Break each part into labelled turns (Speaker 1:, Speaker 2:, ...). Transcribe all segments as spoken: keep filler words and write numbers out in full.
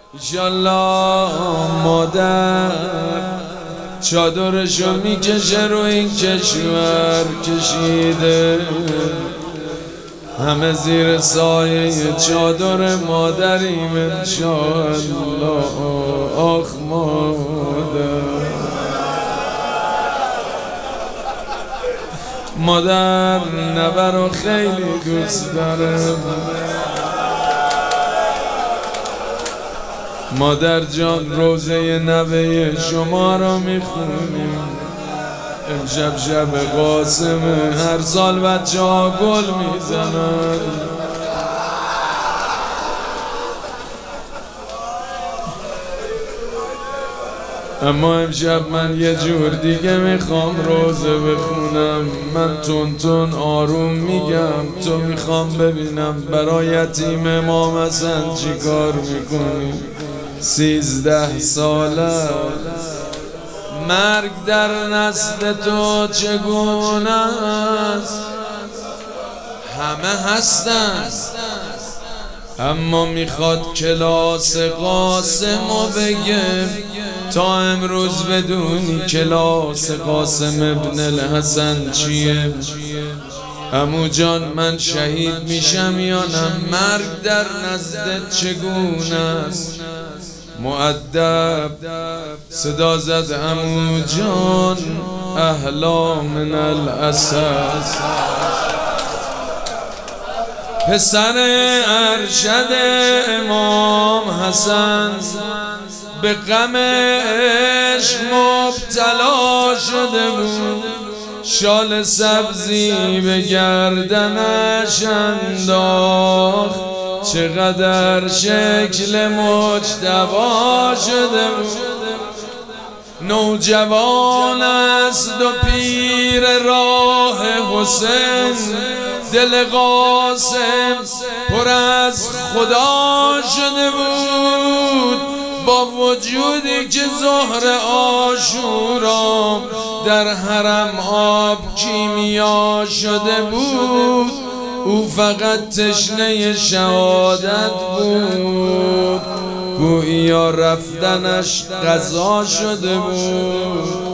Speaker 1: ایشالله مادر چادرشو میکشه رو این کشور کشیده، همه زیر سایه چادر مادریم انشالله. آخ مادر، مادر نوه رو خیلی دوست داره. مادر جان روزه نوه شما رو میخونیم، امشب شب قاسمه، هر سال بچه ها گل میزنن. اما امشب من یه جور دیگه میخوام روزه بخونم. من تون تون آروم میگم، تو میخوام ببینم برای یتیم امام حسن چی کار میکنی. سیزده ساله مرگ در نسل تو چگونه است؟ همه هستن اما میخواد کلاس قاسمو بگه تا امروز بدونی کلاس قاسم ابن الحسن چیه. عمو جان من شهید میشم یا نه؟ مرگ در نزدت چگونه است؟ مؤدب صدا زد عمو جان اهلا من الاساس. پسر ارشد امام حسن به غم عشق مبتلا شده بود، شال سبزی به گردنش انداخت، چقدر شکل مجتبی شده بود. نوجوان است و پیر راه حسین، دل قاسم پر از خدا شده بود. با وجودی که ظهر عاشورا در حرم آب کیمیا شده بود، او فقط تشنه شهادت بود، گویا رفتنش قضا شده بود.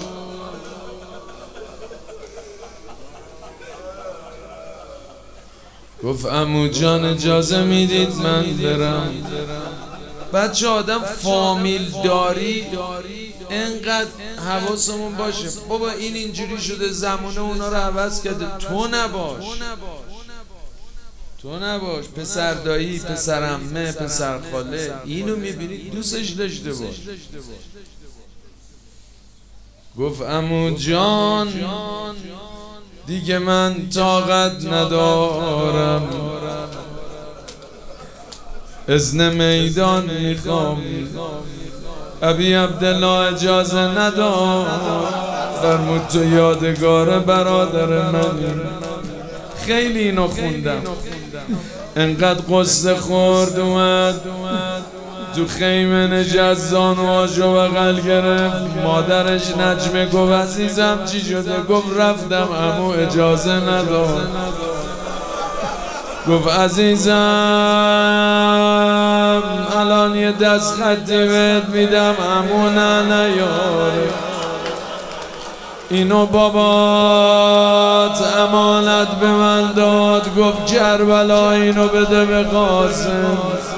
Speaker 1: گفت عمو جان اجازه میدید من برم؟ بچه آدم فامیل داری انقدر حواسمون باشه. بابا این اینجوری شده، زمانه اونا رو عوض کرده، تو نباش تو نباش پسر دایی، پسر عمه، پسر خاله، اینو میبینی دوستش داشته باش. گفت عمو جان دیگه من طاقت ندارم، اذن میدان میخوام. ابی عبدالله اجازه نداد، فرمود تو یادگار برادر من. خیلی اینو خوندم، انقدر قصه خورد اومد تو خیمه نشست، زانوهاشو بغل گرفت. مادرش نجمه گفت عزیزم چی شده؟ گفت رفتم عمو اجازه نداد. گفت عزیزم الان یه دست خطی بهت میدم عمو نه نیاره، اینو بابات امانت به من داد. گفت کربلا اینو بده به قاسم.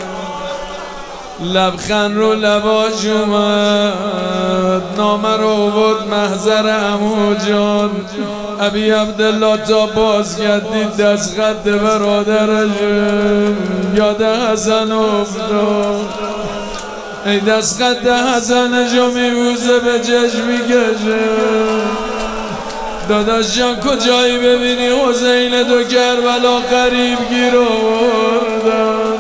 Speaker 1: لبخند رو لباش اومد، نامه رو آورد محضر عمو جان. ابی عبدالله تا باز گردید دست خط برادرش، یاد حسن افتاد. ای دست خط حسنشو میبوزه به چشم میکشه. داداش جان کجایی ببینی حسین دو کربلا قریب گیر آوردن.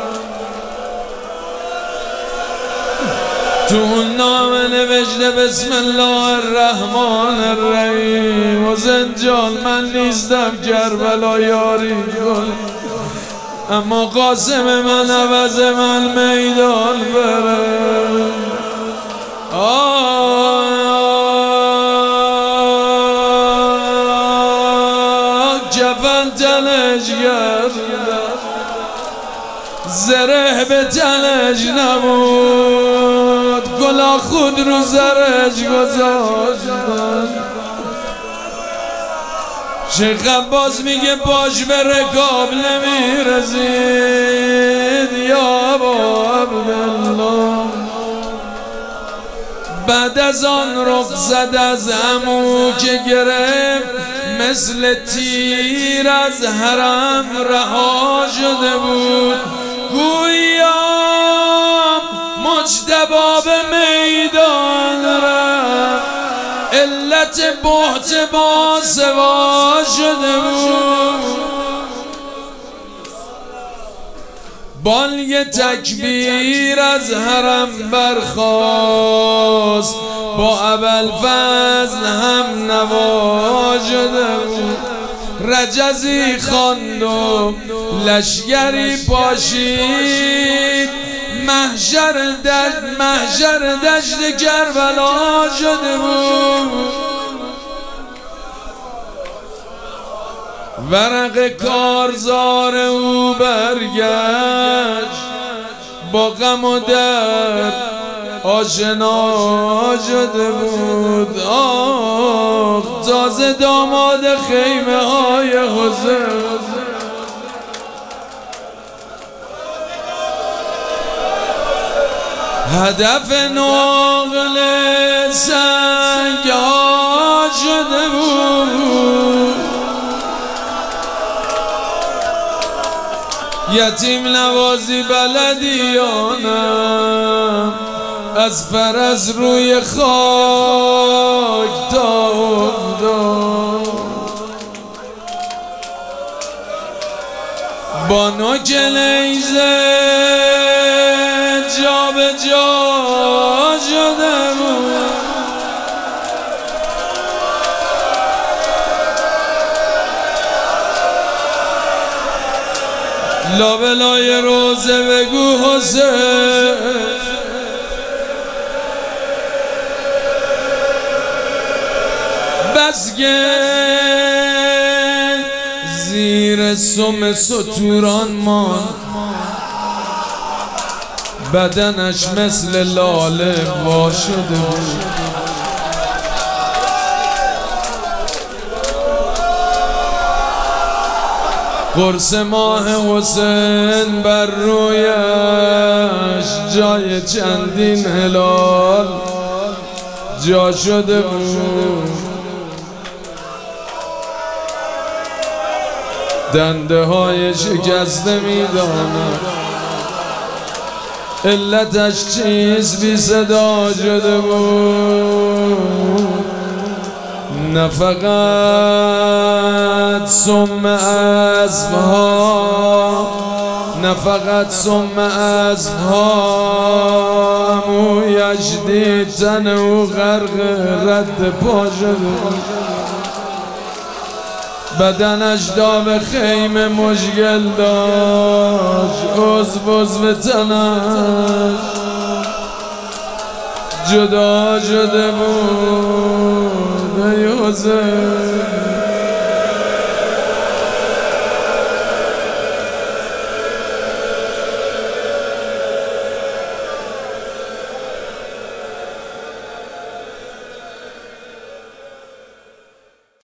Speaker 1: تو اون نامه نوشته بسم الله الرحمن الرحیم. حسین جان من نیستم کربلا یاری کن، اما قاسم من عوض من میدان بره. کفن تنش گردم، زره به تنش نبود، گلا خود رو زرش گذاشتن. شیخ عباس میگه باش به رکاب نمیرسید یا با عبدالله. بعد از آن رخ زد از عمو که گرفت، مثل تیر از حرم رها شده بود. گویام مجتبی به میدان رفت، علت بهت با سوا شده بود. بالگ تکبیر از حرم برخاست، با ابوالفضل هم نوا شده بود. رجزی خواند و لشگری پاشید، محشر دشت محشر دشت کربلا شده بود. ورق کارزار او برگشت، با غم و درد آشنا شده بود. آخ تازه داماد خیمه های حسین، هدف نقل سنگ ها شده بود. یتیم نوازی بلدیانم، از فرز روی خاک تا افتاد. با نوک نیزه جا به جا شده بود. لابلای روزه بگو حسین، بس که زیر سم ستوران ماند، بدنش مثل لاله وا شده بود. قرص ماه حسین بر رویش، جای چندین هلال جا شده بود. دنده های شکسته میداند، علتش چیز بی صدا شده بود. نه فقط سم اسبها، نه فقط سم اسبها، مویش دید تن او غرق رد پا شده، بدنش داغ خیمه مشکل داشت، عضو عضو تنش جدا شده بود. ای حسین